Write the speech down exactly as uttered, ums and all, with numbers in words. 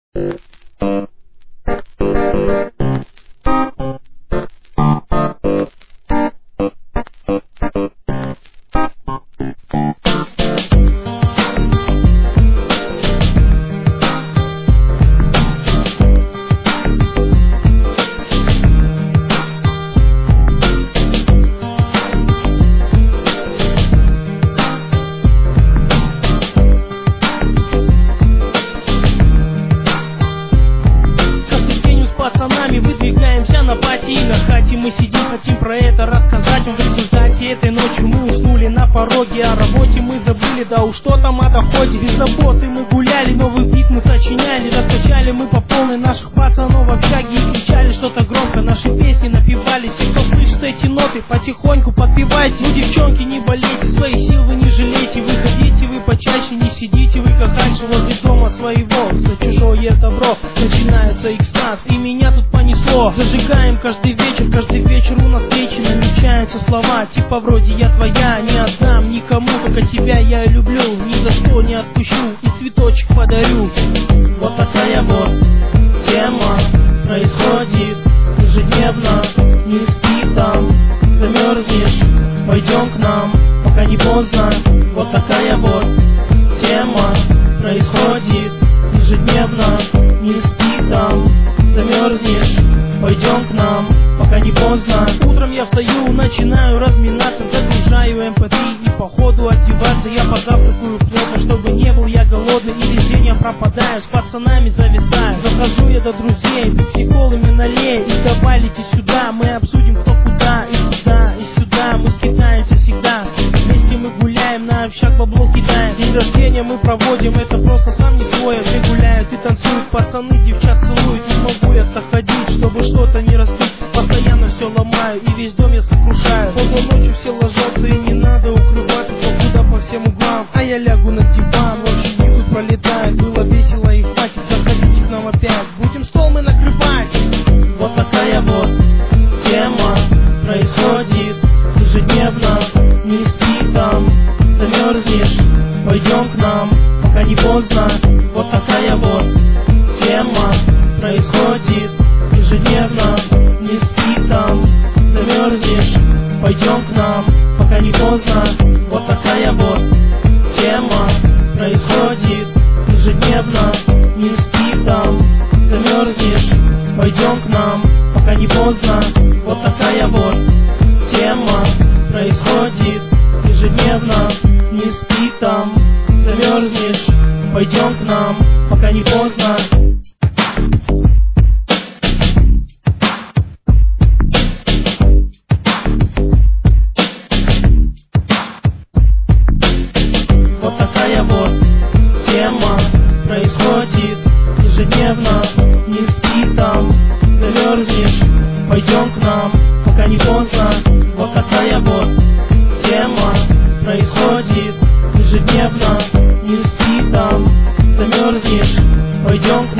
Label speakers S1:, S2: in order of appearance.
S1: Выдвигаемся на пати, на хате мы сидим, хотим про это рассказать вам. В результате этой ночью мы уснули на пороге, о работе мы забыли, да уж что там о доходе. Без заботы мы гуляли, новый бит мы сочиняли, раскачали мы по полной наших пацанов в общаге и кричали что-то громко, наши песни напевались. И кто слышит эти ноты, потихоньку подпевайте. Ну, девчонки, не болейте, своих сил вы не жалейте, выходите вы почаще, не сидите вы как раньше возле дома своего. За чужое добро начинается экстаз, и меня тут понесло. Зажигаем каждый вечер, каждый вечер у нас встречи, намечаются слова типа вроде я твоя, не отдам никому, только тебя я люблю, ни за что не отпущу и цветочек подарю. Вот такая вот тема происходит ежедневно, не спи там, замерзнешь, пойдем к нам, пока не поздно. Вот такая вот тема происходит ежедневно, не спи там, замерзнешь, пойдем к нам, пока не поздно. Утром я встаю, начинаю разминаться, загружаю эм пэ три и по ходу одеваться я позавтракаю плотно, чтобы не был я голодный, и весь день я пропадаю, с пацанами зависаю. Захожу я до друзей, пепси-колами налей, и давай лети сюда, мы обсудим кто куда, и сюда, и сюда, мы скитаемся всегда. Вместе мы гуляем, на общак бабло кидаем, день рождения мы проводим, это просто сам не свой. Все гуляют и танцуют, пацаны девчат целуют, не могу я так ходить, чтобы что-то не раскрыть, постоянно все ломаю и весь дом я сокрушаю. Поздно ночью все ложатся и не надо укрываться, покуда по всем углам, а я лягу на диван. В общем, дни тут пролетает, было весело и хватит, заходите к нам опять, будем стол мы накрывать. Вот такая вот тема происходит ежедневно, не спи там, замерзнешь, пойдем к нам, пока не поздно. Вот такая вот тема происходит ежедневно, не спи там, замерзнешь, пойдем к нам, пока не поздно. Вот такая вот тема происходит ежедневно, не спи там, замерзнешь, пойдем к нам, пока не поздно. Вот такая вот тема происходит ежедневно, не спи там, замерзнешь, пойдем к нам, пока не поздно. Вот такая вот тема происходит ежедневно, не спи там, замерзнешь, пойдем к нам, пока не поздно. Вот такая вот тема происходит ежедневно, не спи там, замерзнешь, пойдем к нам.